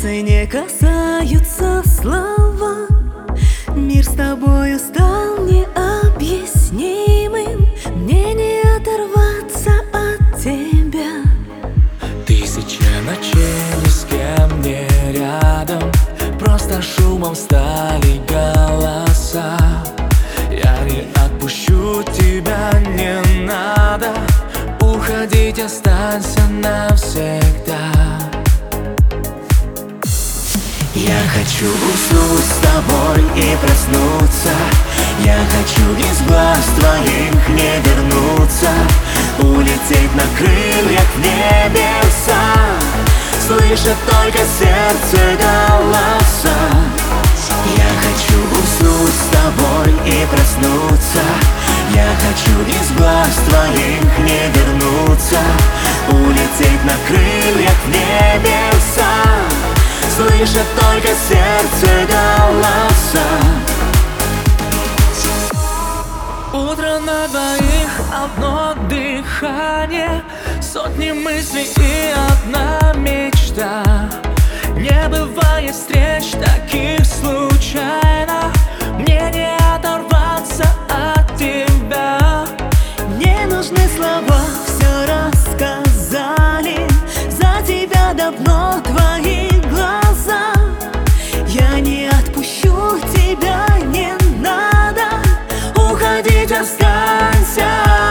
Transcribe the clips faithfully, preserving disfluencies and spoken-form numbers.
сердце не касаются слова. Мир с тобою стал необъяснимым. Мне не оторваться от тебя. Тысяча ночей ни с кем не рядом, просто шумом стали голоса. Я не отпущу тебя, не надо уходить, останься навсегда. Я хочу уснуть с тобой и проснуться. Я хочу из глаз твоих не вернуться, улететь на крыльях в небеса, слышать только сердце голоса. Я хочу уснуть с тобой и проснуться. Я хочу из глаз твоих не вернуться, улететь на крыльях в небеса, слышать только сердце голоса. Утро на двоих, одно дыхание, сотни мыслей и одна мечта. Не бывает встреч таких случайно, мне не оторваться от тебя. Не нужны слова, все рассказали. За тебя давно твои глаза. Я не отпущу тебя, не надо уходить, останься.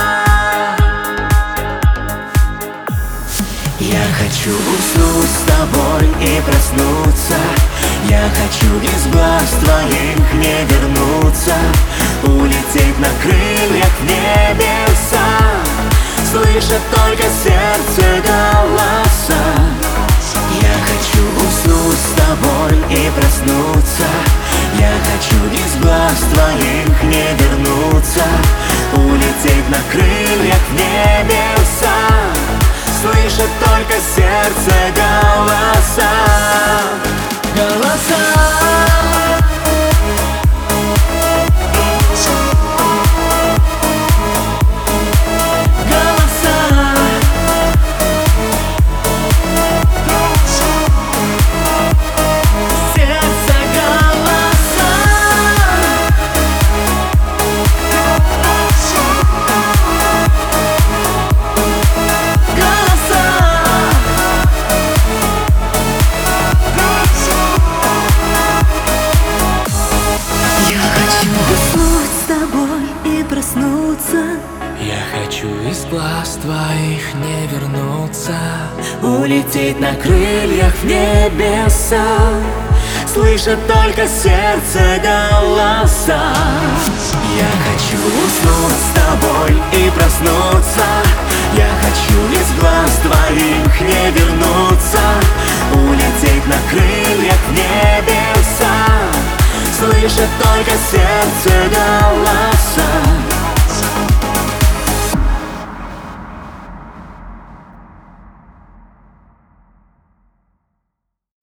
Я хочу уснуть с тобой и проснуться. Я хочу из глаз твоих не вернуться, улететь на крыльях в небеса, слышать только сердце голоса. Я хочу уснуть с тобой и проснуться. Я хочу из глаз твоих не вернуться, улететь на крыльях в небеса, слышать только сердце голоса. Голоса. Я хочу из глаз твоих не вернуться, улететь на крыльях в небеса, слышать только сердце голоса. Я хочу уснуть с тобой и проснуться. Я хочу из глаз твоих не вернуться, улететь на крыльях в небеса, слышать только сердце голоса.